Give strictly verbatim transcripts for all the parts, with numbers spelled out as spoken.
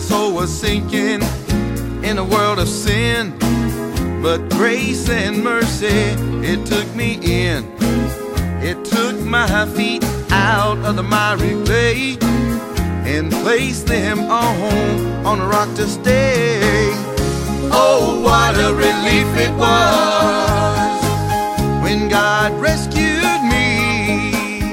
soul was sinking in a world of sin, but grace and mercy, it took me in. It took my feet out of the miry clay and placed them on, on a rock to stay. Oh, what a relief it was when God rescued me.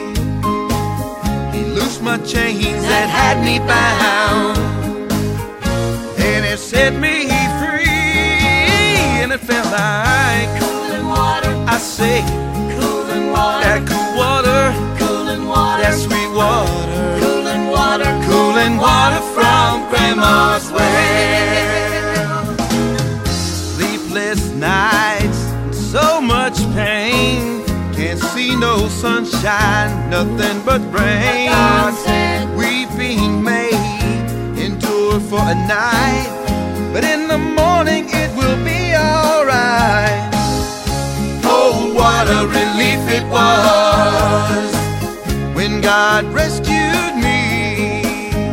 He loosed my chains that had me bound, and it set me free, and it felt like cooling water. I say, Cooling water. that cool water, Cooling water. that sweet water, Cooling water. cooling water from Grandma's well. Sleepless nights, so much pain, can't see no sunshine, nothing but rain. God said, Weeping may endure for a night, but in the morning it will be alright. Oh, what a relief it was when God rescued me.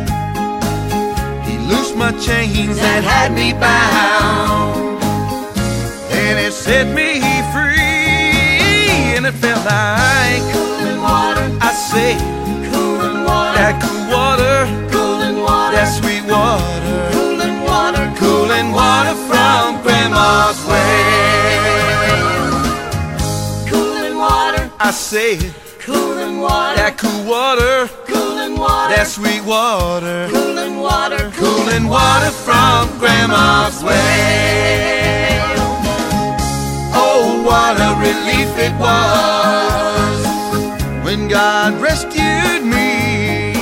He loosed my chains that had me bound, and it set me free, and it felt like cooling water. I say, Cooling water. that cool water, Cooling water. that sweet water, Cooling water. cooling water from Grandma's well. Cooling water. I say, Cooling water. that cool water, Cooling water. that sweet water, Cooling water. cooling water from Grandma's well. Oh, what a relief it was when God rescued me.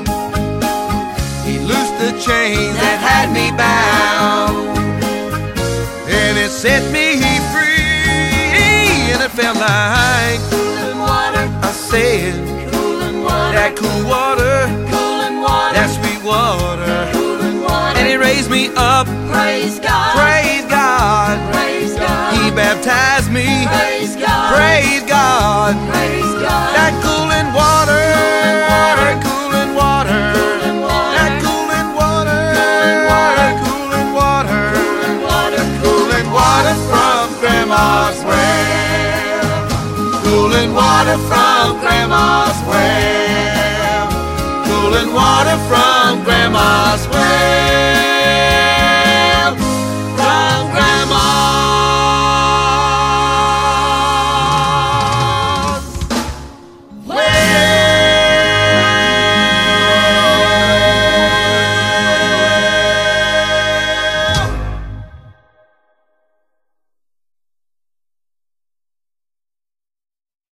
He loosed the chains that had me bound, and it set me free, and it felt like Cooling water. I said, Cooling water. that cool water, Cooling water. that sweet water, Cooling water. and He raised me up. Praise God. Praise God. Praise God. He baptized me. Praise God. Praise God. Praise God. That cooling water, cooling water, Cooling water. that cooling water, Cooling water. cooling water, Cooling water. cooling water from Grandma's well, cooling water from Grandma's well, cooling water from Grandma's well.